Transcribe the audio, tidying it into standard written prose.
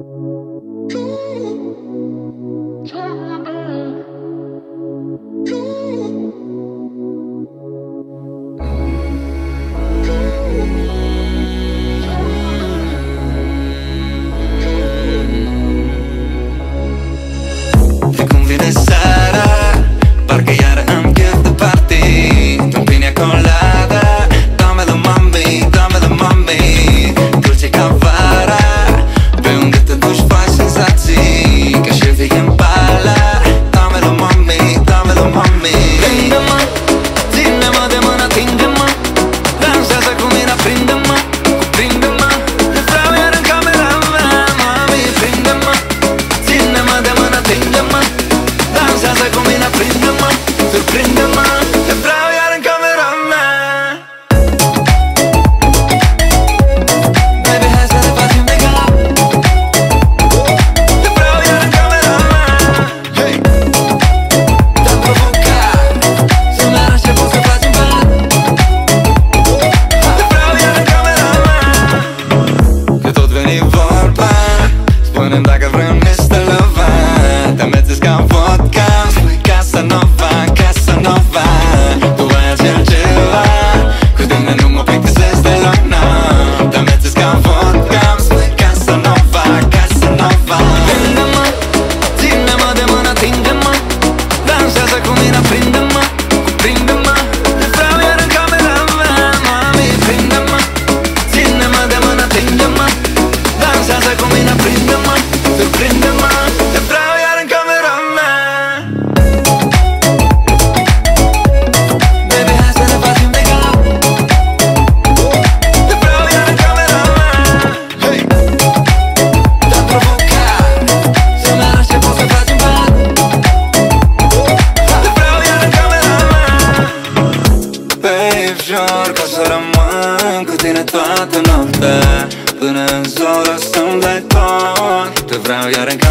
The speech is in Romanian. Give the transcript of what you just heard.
E cum vine seara, parcă iară am chef de party. Tu-mi piña colada, dámelo mami, dámelo mami. Dulce ca vara, pe unde te duci faci senzații, ca și vii în pala. Dámelo mami, dámelo mami. Prinde-mă, ține-mă de mână, atinge-mă, dansează cu mine, prinde-mă, cuprinde-mă. Te vreau iar în camera mea, mami. Prinde-mă, ține-mă de mână, atinge-mă, dansează cu mine, prinde-mă, surprinde-mă. Te vreau iar în camera mea. Baby, hai să ne facem de cap. Te vreau iar în camera mea. Hey, te-am provocat să-mi arăți ce poți să faci în pat. Te vreau iar în camera mea. Că tot veni vorba, spune-mi dacă vrem Nestelova. Te amețesc ca vodka, spui Casanova, Casanova. Tu ai acel ceva, cu tine nu mă plictisesc deloc, no. Te amețesc ca vodka, spui Casanova, Casanova. Prinde-mă, ține-mă de mână, atinge-mă, dansează cu mine, prinde-mă, cuprinde-mă. Te vreau iar în camera mea, mami. Prinde-mă, ține-mă de mână, atinge-mă, dansează cu mine, prinde-mă, surprinde-mă. Te vreau iar în camera mea. Baby, hai să ne facem de cap. Te vreau iar în camera mea. Hey, te-am provocat să-mi arăți ce poți să faci în pat. Te vreau iar în camera mea. Babe, jur că o să rămân cu tine toată noaptea, până în zoră să-mi dai tot. Te vreau iar în camera mea.